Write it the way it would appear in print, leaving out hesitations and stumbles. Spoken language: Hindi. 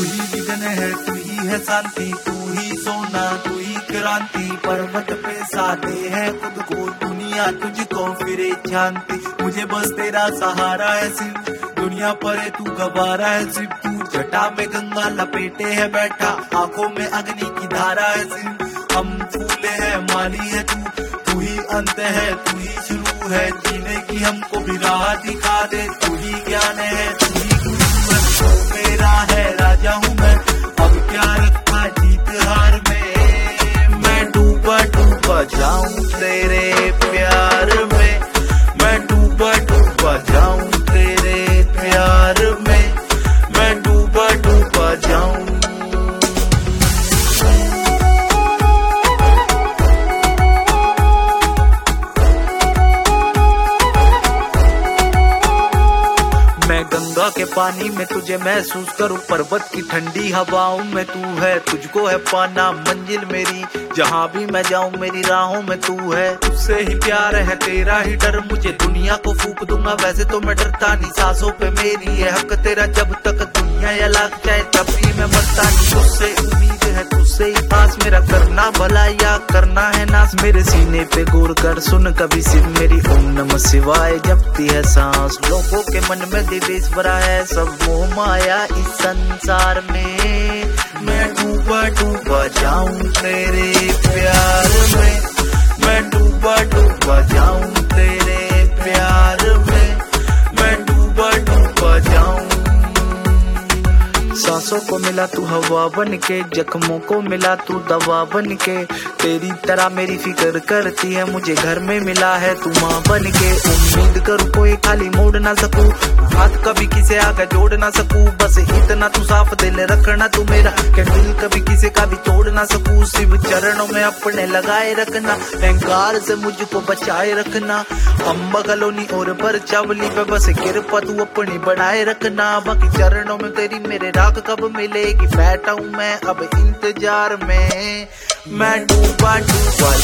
ही विघन है, तू ही है शांति, तू ही सोना, तू ही क्रांति। पर्वत पे साधे है खुद को दुनिया, तुझको फिरे शांति। मुझे बस तेरा सहारा है सिर्फ, दुनिया पर है तू गवारा है सिर्फ। तू जटा में गंगा लपेटे है बैठा, आंखों में अग्नि की धारा है सिर्फ। हम फूले है माली है तू ही अंत है, तू ही शुरू है। जीने की हमको भी राह दिखा दे, तू ही ज्ञान है, तू ही गुरु है। तू मेरा है राजा हूँ मैं, अब क्या रखा जीत हार में। मैं डूबा डूबा जाऊं तेरे प्यार में, मैं डूबा डूबा जाऊं तेरे प्यार में, मैं डूबा डूबा जाऊं। मैं गंगा के पानी में तुझे महसूस करूं, पर्वत की ठंडी हवाओं में तू है। तुझको है पाना मंजिल मेरी, जहां भी मैं जाऊं मेरी राहों में तू है। तुझसे ही प्यार है, तेरा ही डर, मुझे दुनिया को फूंक दूंगा वैसे तो मैं डरता नहीं। सांसों पे मेरी है हक तेरा, जब तक दुनिया या लाग जाए तब भी मैं मरता नहीं। तुझसे उम्मीद है, तुझसे ही पास, मेरा करना भला या करना है नाश। मेरे सीने पे गौर कर सुन कभी सिर्फ मेरी ओम नमः शिवाय जपती है सांस। लोगों के मन में दिवेश भरा है, सब मोह माया इस संसार में। मैं डूबा डूबा जाऊं तेरे प्यार में, मैं डूबा डूबा जाऊं तेरे प्यार में, मैं डूबा डूबा जाऊं। सांसों को मिला तू हवा बन के, जख्मों को मिला तू दवा बन के। तेरी तरह मेरी फिक्र करती है, मुझे घर में मिला है तू माँ बन के। उम्मीद करूँ कोई खाली मोड़ ना सकूं, हाथ कभी किसे आगे जोड़ ना सकूं। बस इतना तू साफ दिल रखना तू मेरा, कि दिल कभी किसी का भी तोड़ ना सकूं। शिव चरणों में अपने लगाए रखना, अहंकार से मुझको बचाए रखना। अम्बा कॉलोनी और बरचावली पे बस कृपा तू अपनी बनाए रखना। बाकी चरणों में तेरी मेरे राख कब मिलेगी, बैठा हूँ मैं अब इंतजार में। मैं डूबा डूबा